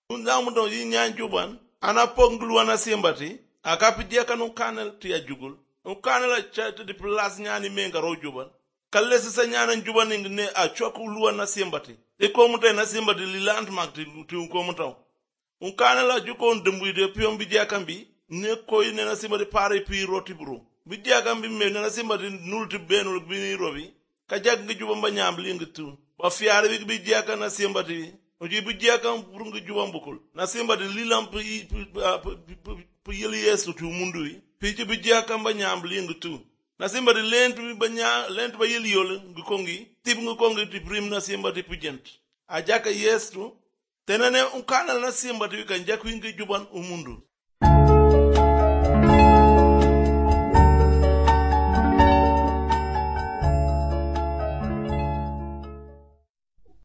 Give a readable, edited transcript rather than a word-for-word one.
Undamundo yi nyan juban ana ponglu ana simbati akapidia kanu kanel ti ajugul kanel chat di plus nyani menga ro juban kalle sa nyana juban ne a choku luwa na simbati e ko mutai na simbati lilant mak ti ko mutaw kanel juko ndembu de pion bidia kambi ne koy ne na simbati pare pi roti bro bidia kambi me na simbati nulti benul bini robi ka jag ngi juban ba nyam lingitu ba fiare bi bidia kana simbati oji bidia kam burungu juban bukul na simbati lilamp pu yeli yesu tu mundui piji bidia kam ba nyam lingitu na simbati lentu ba yeli yole ngukongi tip ngukongi ti prim na simbati pujent ajaka yesu tenane unkana na simbati kan jakwi ngi juban umundu